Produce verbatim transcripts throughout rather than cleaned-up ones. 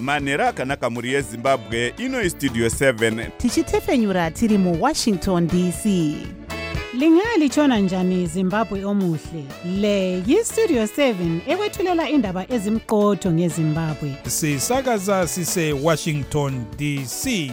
manhero akanaka mhuri yezimbabwe. Ino istudio seven tichitefenyura tiri muwashington D C. Lingalitshona njani Zimbabwe omuhle? Le yistudio seven ekwethulela indaba ezimqotho ngeZimbabwe. Sisakaza sise Washington D C.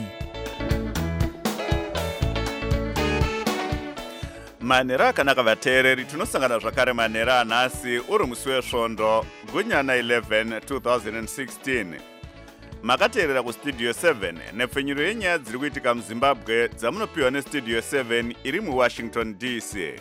manhero akanaka vateereri, tinosangana zvakare manhero anhasi uri musi wesvondo gunyana eleven two thousand sixteen. Makateerera kustudio seven nepfenyuro yenyaya dziri kuitika muzimbabwe dzamunopiwa nestudio seven iri muwashington D C.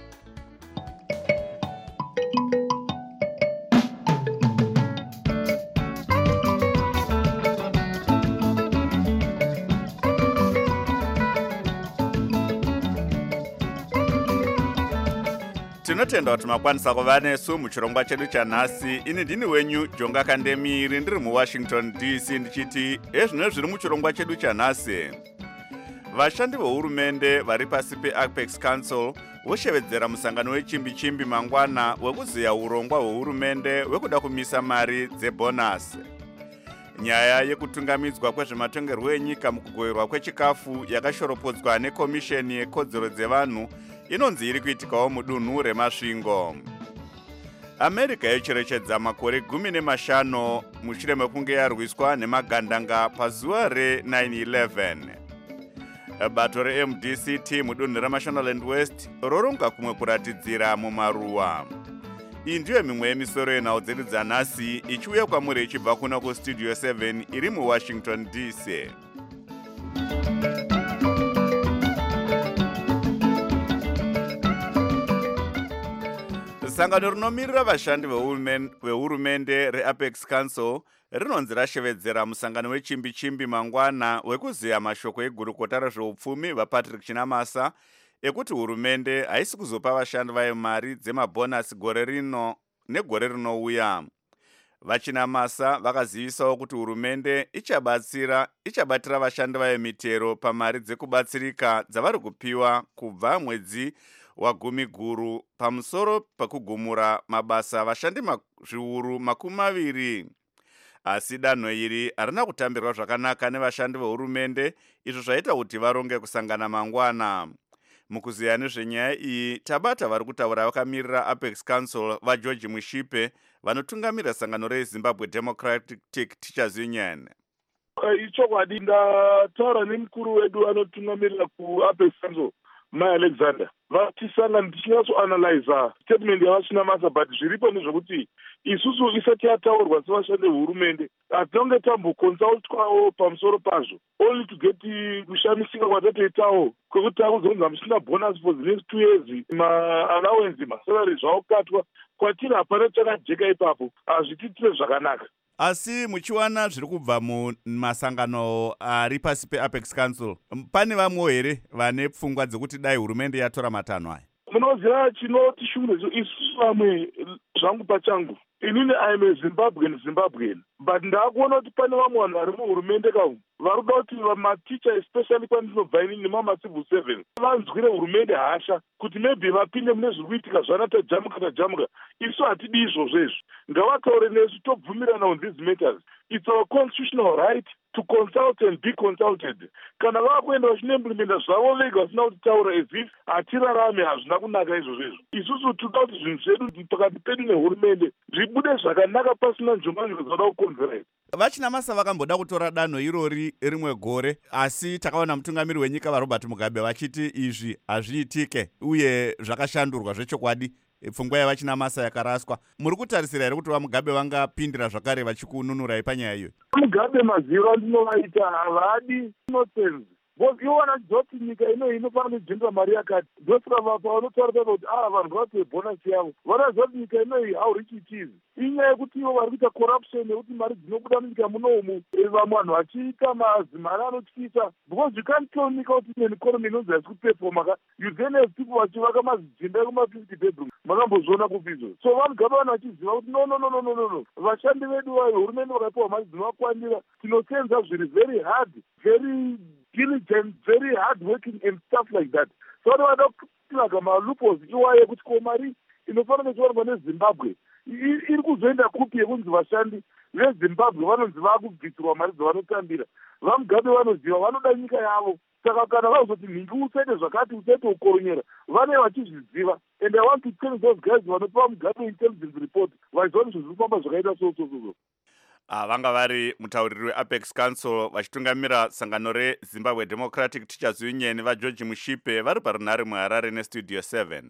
Tinotenda kuti makwanisa kuva nesu muchirongwa chedu chanhasi. Ini ndini wenyu Jonga Kandemiri ndiri muwashington D C ndichiti ezvino zviri muchirongwa chedu chanhasi. Vashandi vehurumende vari pasi peApex Council voshevedzera musangano wechimbi-chimbi mangwana wekuziya urongwa hwehurumende wekuda kumisa mari dzebonasi. Nyaya yekutungamidzwa kwezvematongerwo enyika mukugoverwa kwechikafu yakashoropodzwa nekomisheni yekodzero dzevanhu inonzi iri kuitikawo mudunhu remasvingo. America yocherechedza makore gumi nemashanu mushure mekunge yarwiswa nemagandanga pazuva re-nine eleven. Bato re-M D C T mudunhu reMashonaland West roronga kumwe kuratidzira mumaruwa. Iyi ndiyo mimwe yemisoro yenhau dzedu dzanhasi ichiuya kwamuri ichibva kuna kustudio seven iri muwashington D C. Sangano rinomirira vashandi vehurumende reApex Council rinonzi rashevedzera musangano wechimbi-chimbi mangwana wekuziya mashoko egurukota rezveupfumi vaPatrick Chinamasa ekuti hurumende haisi kuzopa vashandi vayo mari dzemabhonasi gore rino negore rinouya. VaChinamasa vakazivisawo kuti hurumende ichabatsira ichabatira vashandi vayo mitero pamari dzekubatsirika dzavari kupiwa kubva mwedzi wagumi guru pamusoro pakugumura mabasa vashandi zviuru makumi maviri. Asi danho iri harina kutambirwa zvakanaka nevashandi vehurumende, izvo zvaita kuti varonge kusangana mangwana. Mukuziya nezvenyaya iyi tabata vari kutaura vakamirira Apex Council vaGeorge Mushipe vanotungamirira sangano reZimbabwe Democratic Teachers Union. Ichokwadi ndataura nemukuru wedu anotungamirira kuApex Council Mai Alexander vatisangana tichinyatsoanalyza statement yavaChinamasa, but zviripo nezvekuti isusu isati yataurwa sevashandi vehurumende hatinonge tambokonsultwawo pamusoro pazvo, only to get kushamisika kwatatoitawo kwekuti takuzonzi hamusina bonus for the next two years, maallowance masalary zvawokatwa kwatiri hapana chakajeka ipapo, hazvitiitire zvakanaka. Asi muchiwana zviri kubva mumasangano ari pasi peApex Council, pane vamwe here vane pfungwa dzekuti dai hurumende yatora matanho aya? Munoziva chinotishungurudza isusu vamwe zvangu pachangu, inini I am a Zimbabwean Zimbabwean, but ndakuona kuti pane vamwe vanhu vari muhurumende kaumu vari kuda kuti maticha especially kwandinobva inini nemamacivil seven vanzwire hurumende hasha kuti maybe vapinde mune zviri kuitika zvana tajamuka tajamuka. Isu hatidi izvozvo izvo, ngavataure nesu tobvumirana on these matters. It's our constitutional right to consult and be consulted. Kana vakuenda vachiimplementa zvavo vega vasina kutitaura as if hatirarame, hazvina kunaka izvozvo izvo. Isusu toda kuti zvinhu zvedu pakati pedu nehurumende zvibude zvakanaka pasina njomanjo dzada kukonzera. VaChinamasa vakamboda kutora danho irori rimwe gore, asi takaona mutungamiri wenyika vaRobert Mugabe vachiti izvi hazviitike uye zvakashandurwa zvechokwadi. Pfungwa yavaChinamasa yakaraswa. Muri kutarisira here kuti vaMugabe vangapindira zvakare vachikununurai panyaya iyo? Mugabe maziro andinovaita havadi innocence. Because iwo vanadziva kuti nyika ino inofanira kujendera mari yakati. Ndosaka vapa vanotaura kuti ah vanhu ngavapiwe bonasi yavo. Vanaziva kuti nyika ino iyi how rich it is. Inyaya yekuti ivo vari kuita corruption yekuti mari dzinobuda munyika munomu vamwe vanhu vachiita mazimari anotyisa. Because you can't tell nyika kuti ine economy inonzi haisi kupefoma. You then have people vachivaka mazijimba ekuma fifty bedroom. Makambozviona kupi izvozvo? So vaMugabe vanhu vachiziva kuti no no no no no no. Vashandi vedu vehurumende vakapiwa mari dzinovakwanira. Tinosenza zviri very hard, very diligent, very hard working and stuff like that. So vanoda kutsvaga maloopholes iwayo yekuti ko mari inofanira kuchiwanwa neZimbabwe iri kuzoenda kupi yekunzi vashandi vezimbabwe vanonzi vakubvisirwa mari dzavanotambira. VaMugabe vanoziva vanoda nyika yavo. Saka kana vazoti mhingi usaite zvakati usaite ukoronyera, vane vachizviziva. And I want to tell those guys vanopa Mugabe intelligence report vachiziva kuti zvirikufamba zvakaita so so so. Ah, vanga vari mutauriri weApex Council vachitungamira sangano reZimbabwe Democratic Teachers Union vaGeorge Mushipe vari parunhare muHarare neStudio seven.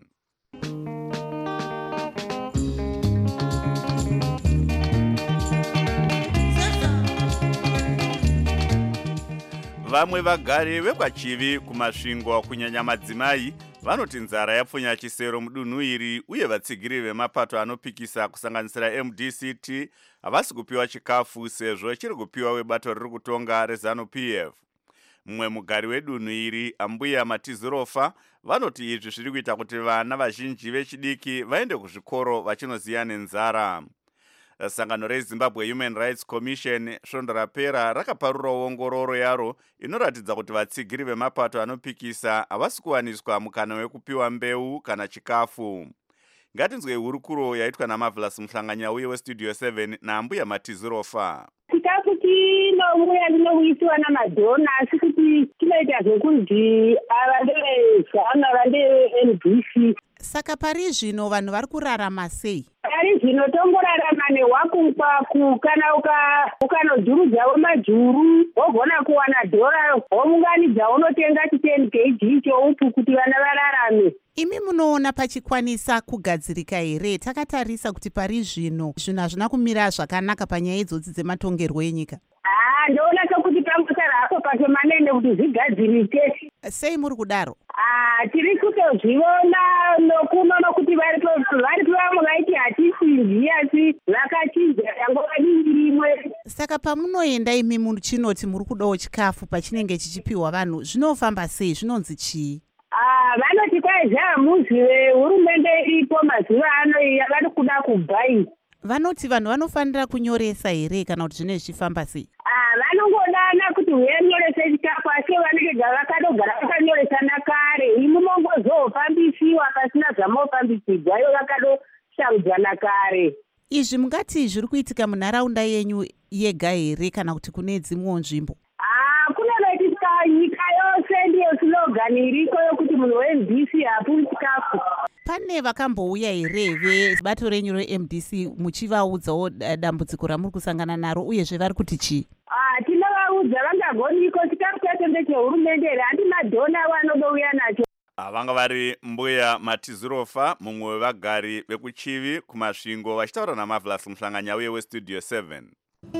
Vamwe vagari vekwaChivi kumasvingo kunyanya madzimai vanoti nzara yapfunya chisero mudunhu iri uye vatsigiri vemapato anopikisa kusanganisira M D C T havasi kupiwa chikafu sezvo chiri kupiwa webato riri kutonga reZanu-P F. Mumwe mugari wedunhu iri Ambuya Matizirofa vanoti izvi zviri kuita kuti vana vazhinji vechidiki vaende kuzvikoro vachinoziya nenzara. Sangano reZimbabwe Human Rights Commission svondo rapera rakaparura ongororo yaro inoratidza kuti vatsigiri vemapato anopikisa havasi kuwaniswa mukana wekupiwa mbeu kana chikafu. Ngatinzwe hurukuro yaitwa naMarvelous Muhlanganya uye weStudio seven naAmbuya Matizirofa. Chikafu chinouya chinouyisiwa namadhona asi kuti chinoita zvekunzi ava ndevezana ava ndeM D C. Saka pari zvino vanhu vari kurarama sei? Pari zvino tongorarama nehwakukwaku kana ukanodhurudzawo majuru wogona kuwana dhora womunganidza unotenga ten kilograms choupu kuti vana vararame. Imi munoona pachikwanisa kugadzirika here? Takatarisa kuti pari zvino zvinhu hazvina kumira zvakanaka panyaya idzodzi dzematongerwo enyika. Ah, ndoona sokuti pangosara hako pashomanene kuti zvigadzirike. Sei muri kudaro? Ah, tiri kutozviona nokunono kuti vari vamwe vaiti hatisinzi asi vakachinja yangova dingi rimwe. Saka pamunoenda imi muchinoti muri kudawo chikafu pachinenge chichipiwa vanhu zvinofamba sei? Zvinonzi chii? Ah, vanoti kwai zvamuzi vehurumende iripo mazuva ano yavari kuda kubhai. Vanoti vanhu vanofanira kunyoresa here kana kuti zvine zvichifamba sei? Ah, vanongodana kuti uyenyorese chikafu asi vanenge vakadogara vakanyoresana kare. Imi mongozofambisiwa pasina zvamofambisidzwa ivo vakadosharudzana kare. Izvi mungati zviri kuitika munharaunda yenyu yega here kana kuti kune dzimwewo nzvimbo? Ah, kunoitika nyika yose ndiyo slogan iriko yokuti munhu weM D C hapuwi chikafu. Pane vakambouya here vebato renyu reM D C muchivaudzawo dambudziko ramuri kusangana naro uyezve vari kuti chii? Ah, tinovaudza vangagoniko chikafu chacho ndechehurumende here handi madhona vanodouya nacho. Vanga vari Mbuya Matizirofa mumwe wevagari vekuChivi kumasvingo vachitaura naMarvelous Muhlanganya uye weStudio seven.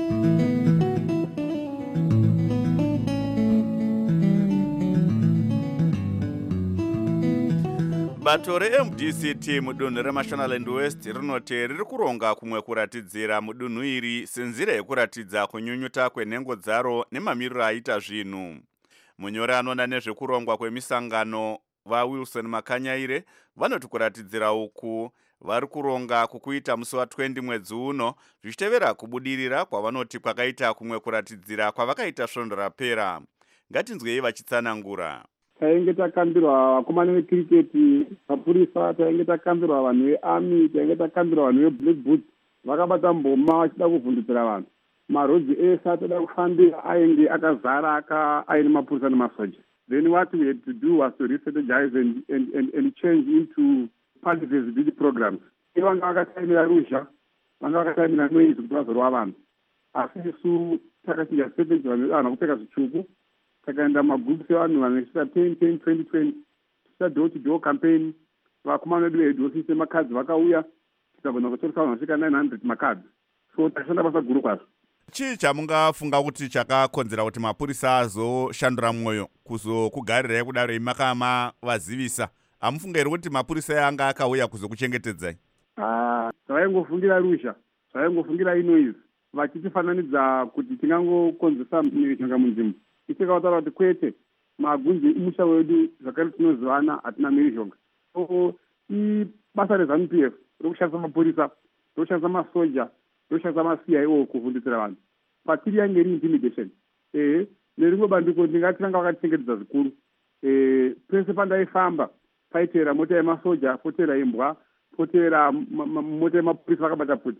Bato reM D C T mudunhu reMashonaland West rinoti riri kuronga kumwe kuratidzira mudunhu iri senzira yekuratidza kunyunyuta kwenhengo dzaro nemamiriro aita zvinhu. Munyori anoona nezvekurongwa kwemisangano vaWilson Makanyaire vanoti kuratidzira uku vari kuronga kukuita musi wa20 mwedzi uno zvichitevera kubudirira kwavanoti kwakaita kumwe kuratidzira kwavakaita svondo rapera. Ngatinzwei vachitsanangura. Tainge takambirwa vakomana vekiriketi, mapurisa, tainge takambirwa vanhu vearmy, tainge takambirwa vanhu veblack boots vakabata mboma vachida kuvhundutsira vanhu. Marodzi ese atoda kufambira ainge akazara aine mapurisa nemasoja. Then what we had to do was to re-strategize and, and, and, and change into party visibility programs. Vanga vakataimira ruzha, vanga vakataimira noise kuti vazorwa vanhu. Asi isu takachinja strategy vanhu vanhu kupfeka zvitsvuku. Takaenda magroups evanhu vanoita ten ten twenty twenty. Ticha door to door campaign. Vakomana vedu veheadhosisi makadzi vakauya. Tikagona kutoresa vanhu vasvika nine hundred makadzi. So takashanda basa guru kwazvo. Chii chamungafunga kuti chakakonzera kuti mapurisa azoshandura mwoyo kuzokugarirai kudaro imakama vazivisa? Hamufunga here kuti mapurisa anga akauya kuzokuchengetedzai? Ah, zvaingofungira rusha, zvaingofungira inoizi. Vachitifananidza kuti tingangokonzesa mishonga munzvimbo. Ichikataura kuti kwete, magunzi imusha wedu zvakare tinozivana hatina mishonga. So ibasa reZanu-P F rokushandisa mapurisa, rokushandisa masoja, rokushandisa ma-C I O kuvhundutsira vanhu. Patiri yange iri intimidation. Eh, nerimwe bandiko ndingati vanga vakachengetedza zvikuru. Eh, pese pandaifamba paitera mota yemasoja, potera imbwa, potera mota yemapurisa vakabata puti.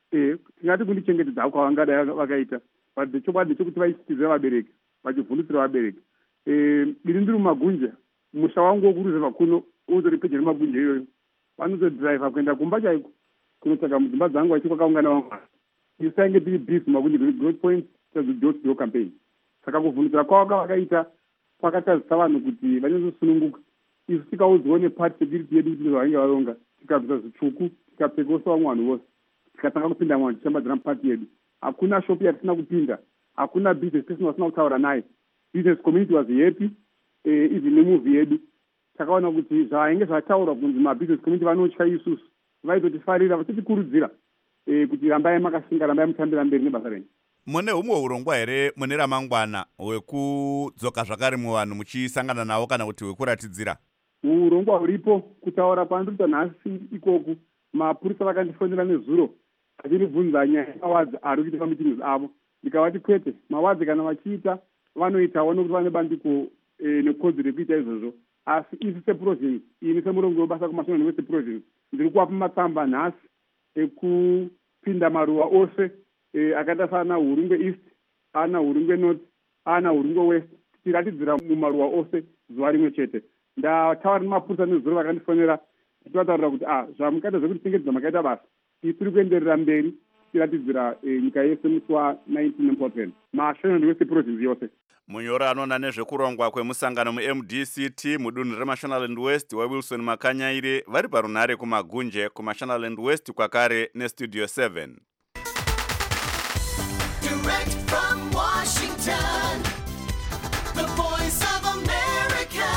eh tingati kundichengetedza kwavangada vakaita but chokwadi chokuti vaisitize vabereki vachivhundutsira vabereki eh ndiri ndiri mumagunja musha wangu wokuruzeva kuno uzori pedyo nemagunja iyoyo vanotodhiraivha kuenda kumba chaiko kunotsvaga mudzimba dzangu vachi kwakaungana vangu isainge tiri bisi magunja growth point door to door campaign saka kuvhundutsira kwavaka vakaita kwakatadzisa vanhu kuti vanyazosununguka isu tikaudzwa nepati security yedu kuti zvavange varonga tikabvisa zvitsvuku tikapfekosa vamwe vanhu vose tikatanga kupinda mwana tichambadzira mupati yedu hakuna shopi yatisina kupinda hakuna business person wasina kutaura naye business community was happy eh, even nemovie yedu takaona kuti zvainge zvataurwa kunzi mabusiness community vanotya isusu vaitotifarira vachitikurudzira eh, kuti rambai makasinga rambai mutambira mberi nebasa renyu. Mune humwe urongwa here mune ramangwana hwekudzoka zvakare muvanhu muchisangana navo kana kuti hwekuratidzira? Urongwa huripo kutaura pandiri nhasi ikoku mapurisa vakandifonera nezuro achindibvunza nyaya yemawadzi ari kuita pamitings avo ndikavati kwete mawadzi kana vachiita vanoitawo nokuti vane bandiko e, nekodzero yekuita izvozvo asi isi seprovince ini semurongo webasa kumasvingo west province ndiri kuvapa matsamba nhasi ekupinda maruwa ose e, akaita sana hurungwe east ana hurungwe north ana hurungwe west tiratidzira mumaruwa ose zuva rimwe chete. Ndataura nemapurisa nezuro vakandifonera tichivataurira kuti ah zvamukaita zvekuti tingedzwa makaita basa tiri kuenderera mberi tiratidzira e, nyika yese musi wa-nineteen important masvingo west province yose. Munyori anoona nezvekurongwa kwemusangano mu-M D C T mudunhu reMashonaland West waWilson Makanyaire vari parunhare kumagunje kuMashonaland West kwakare neStudio seven. Direct from Washington, the voice of America,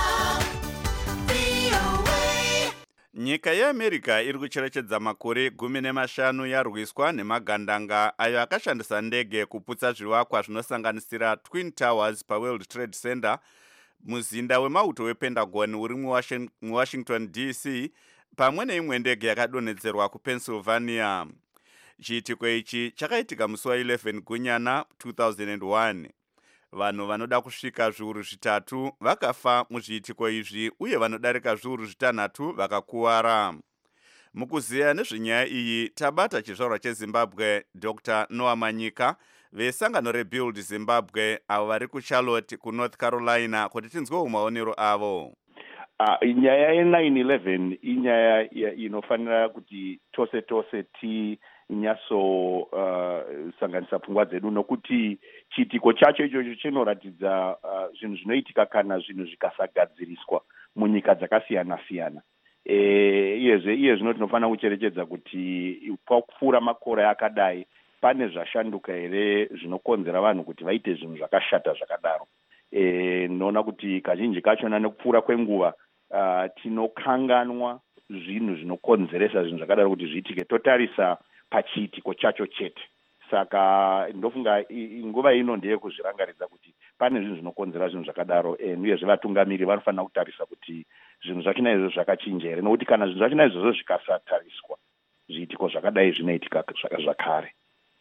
V O A. Nyika yeAmerica iri kucherechedza makore gumi nemashanu yarwiswa nemagandanga ayo akashandisa ndege kuputsa zvivakwa zvinosanganisira Twin Towers paWorld Trade Center, muzinda wemauto wePentagon uri muWashington D C, pamwe neimwe ndege yakadonhedzerwa kuPennsylvania. Chiitiko ichi chakaitika musi wa-eleven gunyana two thousand one. Vanhu vanoda kusvika zviuru zvitatu vakafa muzviitiko izvi uye vanodarika zviuru zvitanhatu vakakuwara. Mukuziya nezvenyaya iyi tabata chizvarwa cheZimbabwe Doctor Noah Manyika vesangano reBuild Zimbabwe avo vari kuCharlotte kuNorth Carolina kuti tinzwewo maonero avo. Uh, nyaya ye-nine eleven inyaya inofanira kuti tose tose ti nyaso uh, sanganisa pfungwa dzedu nokuti chiitiko chacho ichocho chinoratidza uh, zvinhu zvinoitika kana zvinhu zvikasagadziriswa munyika dzakasiyana siyana. Eh iyezve iye zvino tinofanira kucherechedza kuti pakupfuura makore akadai pane zvashanduka here zvinokonzera vanhu kuti vaite zvinhu zvakashata zvakadaro. Eh noona kuti kazhinji kachona nekupfuura kwenguva uh, tinokanganwa zvinhu zvinokonzeresa zvinhu zvakadaro kuti zviitike totarisa pachiitiko chacho chete. Saka ndofunga nguva ino ndeye kuzvirangaridza kuti pane zvinhu zvinokonzera zvinhu zvakadaro uyezve vatungamiri vanofanira kutarisa kuti zvinhu zvachona izvozvo zvakachinja here nokuti kana zvinhu zvachona izvozvo zvikasatariswa zviitiko zvakadai zvinoitika zvakare.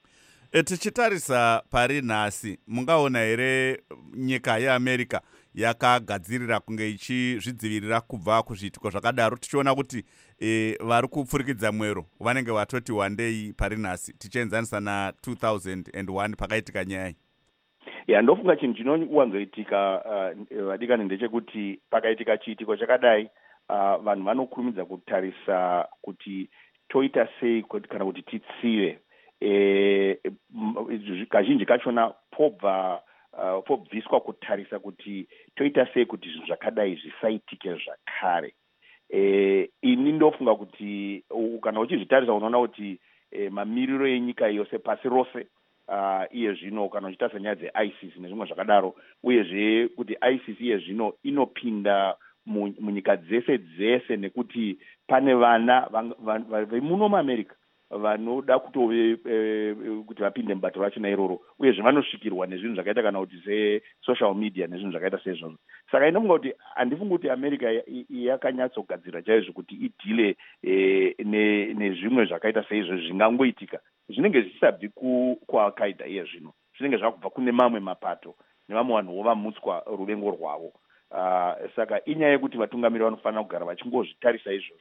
Tichitarisa pari nhasi mungaona here nyika yeAmerica yakagadzirira kunge ichizvidzivirira kubva kuzviitiko zvakadaro tichiona kuti e, vari kupfurikidza mwero vanenge vatoti wandei pari nhasi tichienzanisa na two thousand one pakaitika nyaya? Ya ndofunga chinhu chinowanzoitika uh, vadikani ndechekuti pakaitika chiitiko chakadai uh, vanhu vanokurumidza kutarisa kuti toita sei kana kuti titsive e, kazhinji kachona pobva uh, pobviswa kutarisa kuti toita sei kuti zvinhu zvakadai zvisaitike zvakare. E, ini ndofunga kuti kana uchizvitarisa unoona kuti e, mamiriro enyika yose pasi rose uh, iye zvino kana uchitarisa nyaya dze-ISIS nezvimwe zvakadaro uyezve kuti ISIS iye zvino inopinda munyika dzese dzese nekuti pane vana vemuno muAmerica vanoda kutove e, kuti vapinde mubato rachona iroro uyezve vanosvikirwa nezvinhu zvakaita kana kuti se-social media nezvinhu zvakaita seizvozvo. Saka inofunga kuti handifungi kuti America yakanyatsogadzira chaizvo kuti idhile e, nezvimwe zvakaita seizvozvo zvingangoitika zvinenge zvichisabvi kuAl-Qaeda iye zvino zvinenge zvakubva kune mamwe mapato nevamwe vanhu vovamutswa ruvengo rwavo. Uh, saka inyaya yekuti vatungamiri vanofanira kugara vachingozvitarisa izvozvo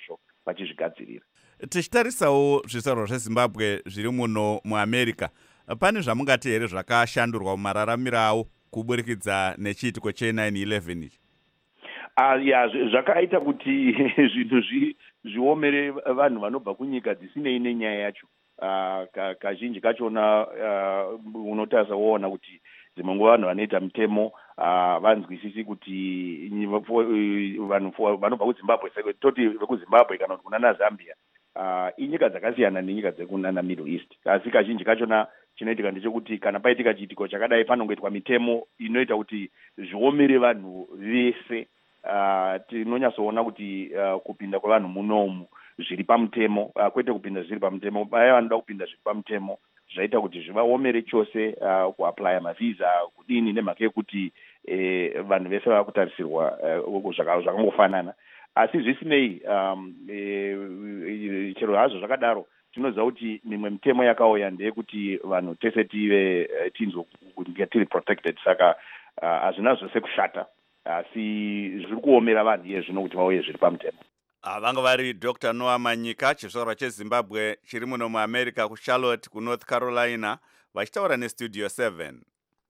vachizvigadzirira. Tichitarisawo zvisarwa zveZimbabwe zviri muno muAmerica, pane zvamungati here zvakashandurwa mumararamiro avo kuburikidza nechiitiko che nine eleven ichi? Uh, ya zvakaita kuti zvinhu zviomere vanhu vanobva kunyika dzisinei nenyaya yacho. Uh, kazhinji kachona uh, unotarisa woona kuti dzimwe nguva vanhu vanoita mitemo uh, vanzwisisi kuti vanhu vanobva kuZimbabwe, toti vekuZimbabwe kana kuti kunana Zambia uh, inyika dzakasiyana nenyika dzekunana Middle East. Asi kazhinji kachona chinoitika ndechekuti kana paitika chiitiko chakadai panongoitwa mitemo inoita kuti zviomere vanhu vese. Uh, tinonyatsoona kuti uh, kupinda kwevanhu munomu zviri pamutemo, uh, kwete kupinda zviri pamutemo, vaya vanoda kupinda zviri pamutemo zvaita kuti zvivaomere chose uh, kuaplya mavisa kudini nemhaka yekuti eh, vanhu vese vava kutarisirwa uh, zvakangofanana. Asi zvisinei um, eh, chero hazvo zvakadaro tinoziva kuti mimwe mitemo yakauya ndeyekuti vanhu tese tive uh, tinzwa kunge tiri protected, saka hazvina uh, zvose kushata, asi zviri kuomera vanhu iye zvino kuti vauye zviri pamutemo. Vanga vari Doctor Noah Manyika, chizvarwa cheZimbabwe chiri muno muAmerica kuCharlotte kuNorth Carolina, vachitaura neStudio seven.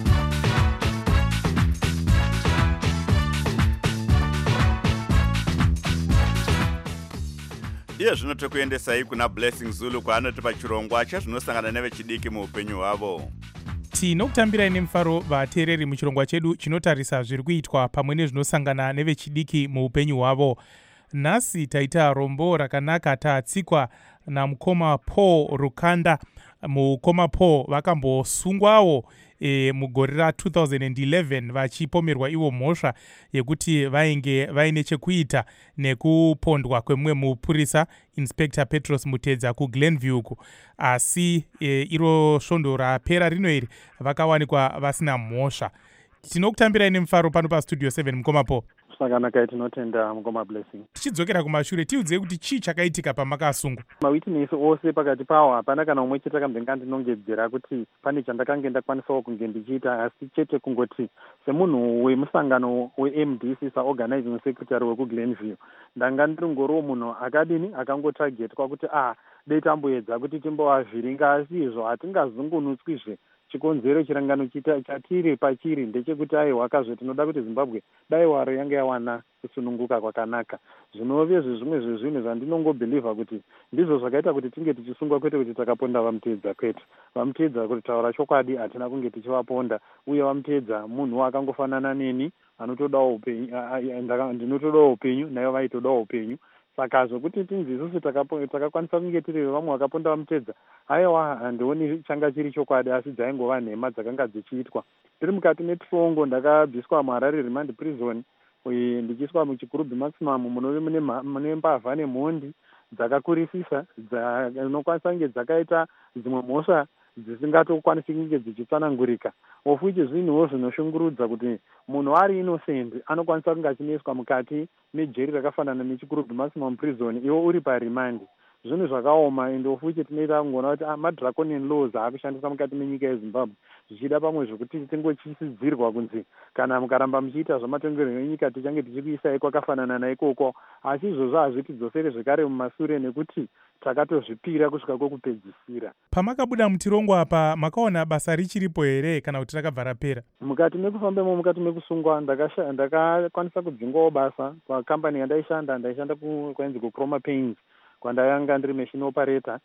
Iye zvino tokuendesai kuna Blessing Zulu kwaanoti pachirongwa chezvinosangana nevechidiki muupenyu hwavo. Tinokutambirai nemufaro vateereri muchirongwa chedu chinotarisa zviri kuitwa pamwe nezvinosangana nevechidiki muupenyu hwavo. Nhasi taita rombo rakanaka taatsikwa namukoma Paul Rukanda. Mukoma Paul vakambosungwawo e, mugore ra two thousand eleven vachipomerwa ivo mhosva yekuti vainge vaine chekuita nekupondwa kwemumwe mupurisa Inspector Petros Mutedza kuGlenview uku. Asi e, iro svondo rapera rino iri vakawanikwa vasina mhosva. Tinokutambirai nemufaro pano paStudio seven mukoma Paul. Sakanaka tinotenda mukoma Blessing. Tichidzokera kumashure tiudzei kuti chii chakaitika pamakasungwa. Mawitness ose pakati pawo hapana kana umwe chete akambenga ndinongedzera kuti pane chandakange ndakwanisawo kunge ndichiita, asi chete kungoti semunhu wemusangano weM D C saorganizing secretary wekuGlenview ndanga ndiringoriwo munhu akadini akangotargetwa kuti ah dei tamboedza kuti timbovavhiringa, asi izvo hatingazungunutswizve chikonzero chirangano chatiri pachiri ndechekuti aiwa kazvo tinoda kuti Zimbabwe dai waro yange yawana kusununguka kwakanaka. Zvinove zvimwe zvezvinhu zvandinongobheliva kuti ndizvo zvakaita kuti tinge tichisungwa, kwete kuti takaponda Vamutedza kwete. Vamutedza kuti taura chokwadi hatina kunge tichivaponda, uye Vamutedza munhu akangofanana neni anotodawo upenyu, ndinotodawo upenyu nayo vaitodawo upenyu. Saka zvokuti tinzi isusu takakwanisa kunge tiri vamwe vakaponda Vamutedza, aiwa handioni changa chiri chokwadi, asi dzaingova nhema dzakanga dzichiitwa. Tiri mukati meTrongo ndakabviswa muHarare Remand Prison ndichiiswa muchikurubhi maximum munove mune mbavha nemhondi dzakakurisisa dzinokwanisa kunge dzakaita dzimwe mhosva dzisingatokwanisi kunge dzichitsanangurika. Of which zvinhuwo zvinoshungurudza kuti munhu ari innocent anokwanisa kunge achinoiswa mukati mejeri rakafanana nechikurubhi maximum prison iwo uri parimandi. Zvinhu zvakaoma, ende of which tinoita kungoona kuti madraconian laws aakushandisa mukati menyika yeZimbabwe zvichida pamwe zvokuti tingochisidzirwa kunzi kana mukaramba muchiita zvamatongerero enyika tichange tichikuisai kwakafanana naikoko, asi izvozvo hazvitidzosere zvekare mumashure nekuti takatozvipira kusvika kwokupedzisira. Pamakabuda mutirongwa apa makaona basa richiripo here kana kuti rakabva rapera? Mukati mekufambemo, mukati mekusungwa ndakakwanisa kudzingwawo basa pakambani yandaishanda, ndaishanda kwainzi kuChroma Paints kwandayanga ndiri machine operator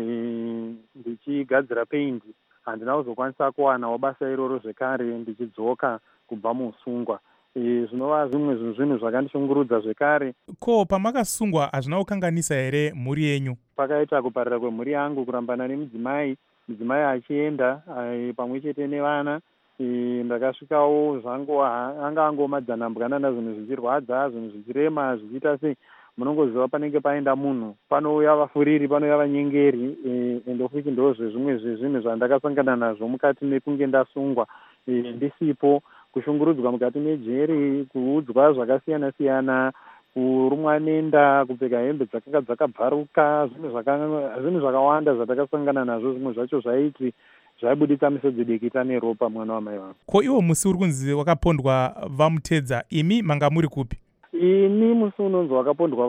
ndichigadzira paint. Handina kuzokwanisa kuwanawo basa iroro zvekare ndichidzoka kubva musungwa. Zvinova zvimwe zvinhu zvakandishungurudza zvekare. Ko pamakasungwa hazvina kukanganisa here mhuri yenyu? Pakaita kuparira kwemhuri yangu, kurambana nemudzimai, mudzimai achienda pamwe chete nevana. Ndakasvikawo zvangu anga angomadzanambwanana, zvinhu zvichirwadza, zvinhu zvichirema, zvichiita sei. Munongoziva panenge paenda munhu panouya vafuriri, panouya vanyengeri, ende of which ndozve zvimwe zvezvinhu zvandakasangana nazvo mukati mekunge ndasungwa ndisipo. Kushungurudzwa mukati mejeri, kuudzwa zvakasiyana siyana, kurumwa nenda, kupfeka hembe dzakanga dzakabvaruka, zvinhu zvakawanda zvandakasangana nazvo. Zvimwe zvacho zvaiti zvaibuditsa misodzi dikita neropa mwana wamai vangu. Ko iwo musi uri kunzi wakapondwa Vamutedza, imi manga muri kupi? Ini musi unonzi wakapondwa